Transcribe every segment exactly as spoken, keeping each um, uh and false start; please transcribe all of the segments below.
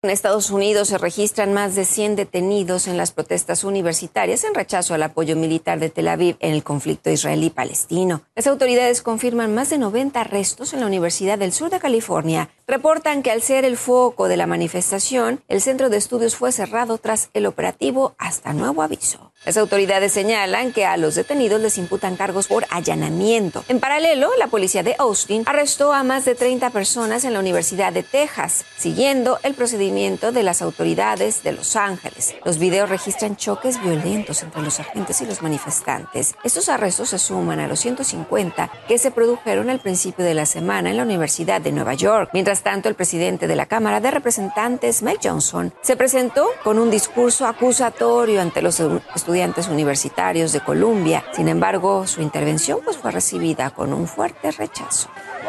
En Estados Unidos se registran más de cien detenidos en las protestas universitarias en rechazo al apoyo militar de Tel Aviv en el conflicto israelí-palestino. Las autoridades confirman más de noventa arrestos en la Universidad del Sur de California. Reportan que al ser el foco de la manifestación, el centro de estudios fue cerrado tras el operativo hasta nuevo aviso. Las autoridades señalan que a los detenidos les imputan cargos por allanamiento. En paralelo, la policía de Austin arrestó a más de treinta personas en la Universidad de Texas, siguiendo el procedimiento de las autoridades de Los Ángeles. Los videos registran choques violentos entre los agentes y los manifestantes. Estos arrestos se suman a los ciento cincuenta que se produjeron al principio de la semana en la Universidad de Nueva York. Mientras tanto, el presidente de la Cámara de Representantes, Mike Johnson, se presentó con un discurso acusatorio ante los estudiantes universitarios de Columbia. Sin embargo, su intervención pues, fue recibida con un fuerte rechazo.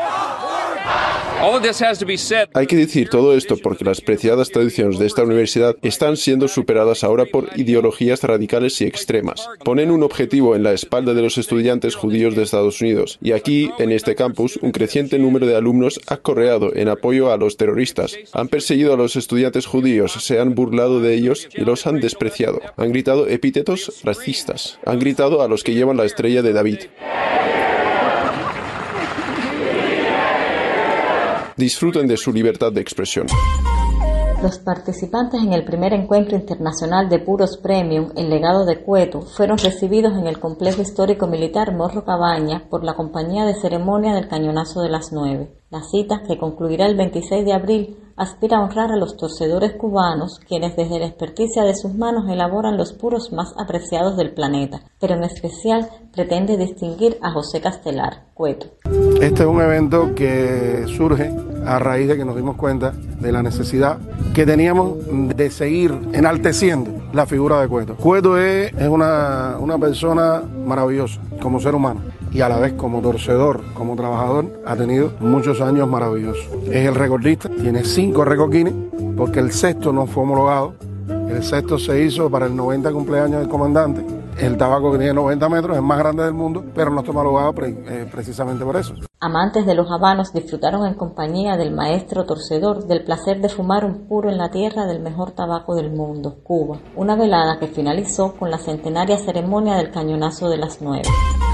Hay que decir todo esto porque las preciadas tradiciones de esta universidad están siendo superadas ahora por ideologías radicales y extremas. Ponen un objetivo en la espalda de los estudiantes judíos de Estados Unidos y aquí, en este campus, un creciente número de alumnos ha correado en apoyo a los terroristas. Han perseguido a los estudiantes judíos, se han burlado de ellos y los han despreciado. Han gritado epítetos racistas. Han gritado a los que llevan la estrella de David. Disfruten de su libertad de expresión. Los participantes en el primer encuentro internacional de puros premium, el legado de Cueto, fueron recibidos en el complejo histórico militar Morro Cabaña por la compañía de ceremonia del Cañonazo de las Nueve. La cita, que concluirá el veintiséis de abril, aspira a honrar a los torcedores cubanos, quienes desde la experticia de sus manos elaboran los puros más apreciados del planeta, pero en especial pretende distinguir a José Castelar, Cueto. Este es un evento que surge a raíz de que nos dimos cuenta de la necesidad que teníamos de seguir enalteciendo la figura de Cueto. Cueto es, es una, una persona maravillosa como ser humano y a la vez como torcedor, como trabajador, ha tenido muchos años maravillosos. Es el recordista, tiene cinco récord Guinness porque el sexto no fue homologado. El sexto se hizo para el noventa cumpleaños del comandante. El tabaco que tiene noventa metros es más grande del mundo, pero no está homologado pre, eh, precisamente por eso. Amantes de los habanos disfrutaron en compañía del maestro torcedor del placer de fumar un puro en la tierra del mejor tabaco del mundo, Cuba. Una velada que finalizó con la centenaria ceremonia del Cañonazo de las Nueve.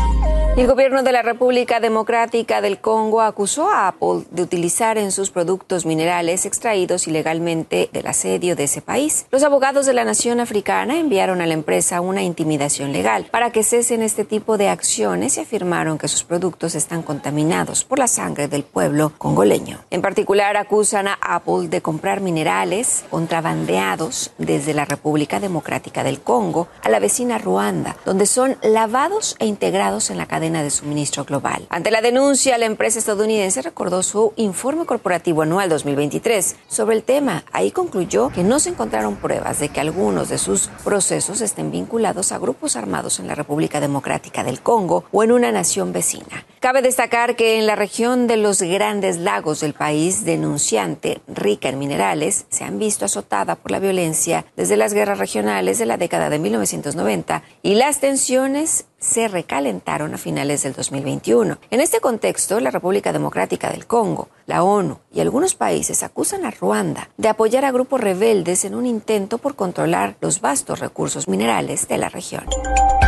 El gobierno de la República Democrática del Congo acusó a Apple de utilizar en sus productos minerales extraídos ilegalmente del asedio de ese país. Los abogados de la nación africana enviaron a la empresa una intimidación legal para que cesen este tipo de acciones y afirmaron que sus productos están contaminados por la sangre del pueblo congoleño. En particular, acusan a Apple de comprar minerales contrabandeados desde la República Democrática del Congo a la vecina Ruanda, donde son lavados e integrados en la cadena de suministro global. Ante la denuncia, la empresa estadounidense recordó su informe corporativo anual dos mil veintitrés sobre el tema. Ahí concluyó que no se encontraron pruebas de que algunos de sus procesos estén vinculados a grupos armados en la República Democrática del Congo o en una nación vecina. Cabe destacar que en la región de los Grandes Lagos del país denunciante, rica en minerales, se han visto azotada por la violencia desde las guerras regionales de la década de mil novecientos noventa y las tensiones se recalentaron a finales del dos mil veintiuno. En este contexto, la República Democrática del Congo, la ONU y algunos países acusan a Ruanda de apoyar a grupos rebeldes en un intento por controlar los vastos recursos minerales de la región.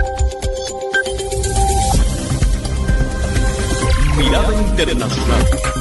Mirada Internacional.